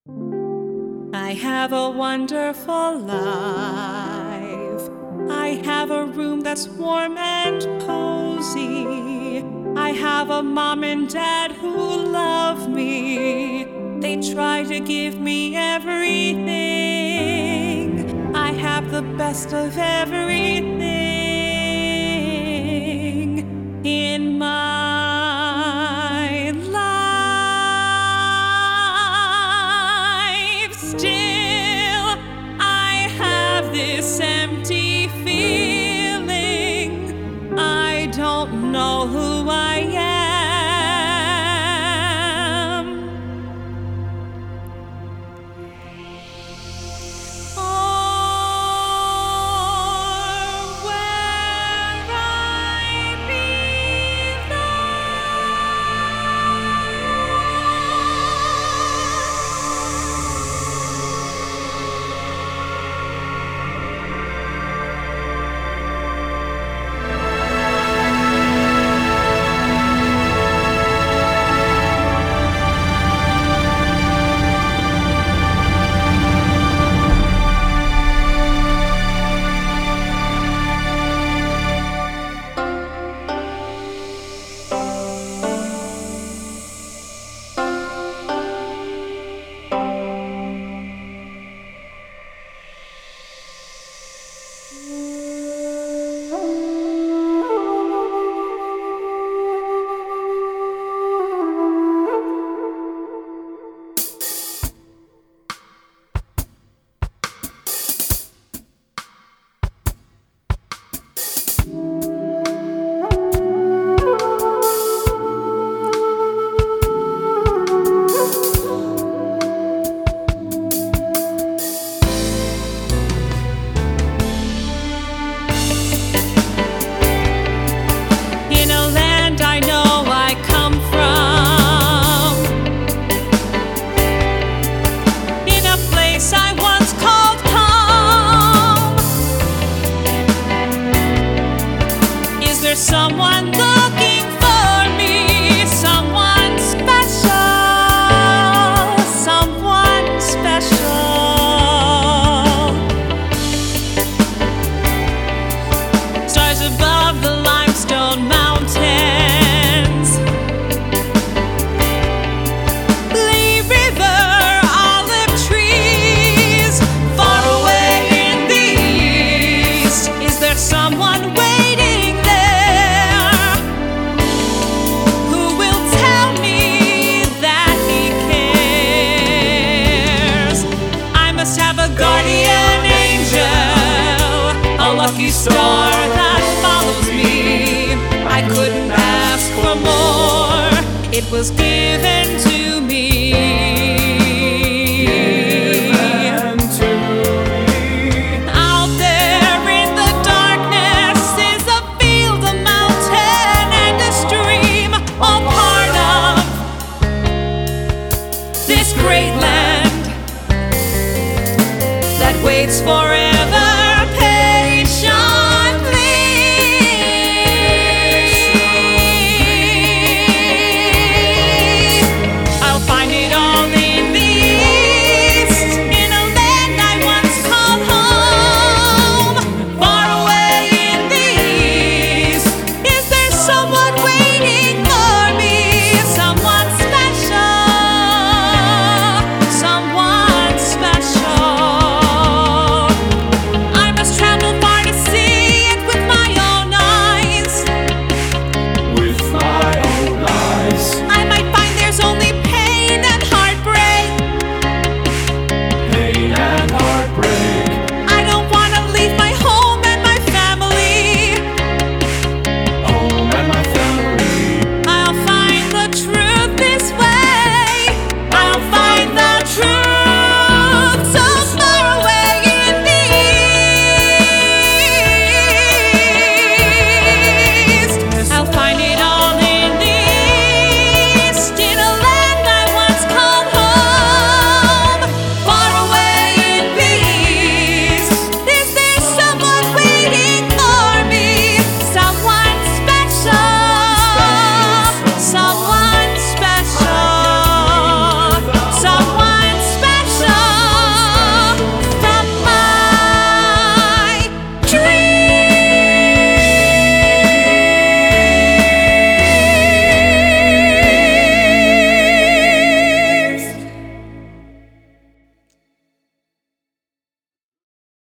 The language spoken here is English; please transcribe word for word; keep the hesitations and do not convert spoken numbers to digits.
I have a wonderful life. I have a room that's warm and cozy. I have a mom and dad who love me. They try to give me everything. I have the best of everything in my life. Still, I have this empty feeling. I don't know who I am. Someone looking for me, someone special, someone special. Stars above the limestone mountains, Lee River, olive trees, far away in the east. Is there someone waiting there? Guardian angel, a lucky star that follows me. I couldn't ask for more, it was given to me. Given to me. Out there in the darkness is a field, a mountain, and a stream, all part of this great land that waits for it.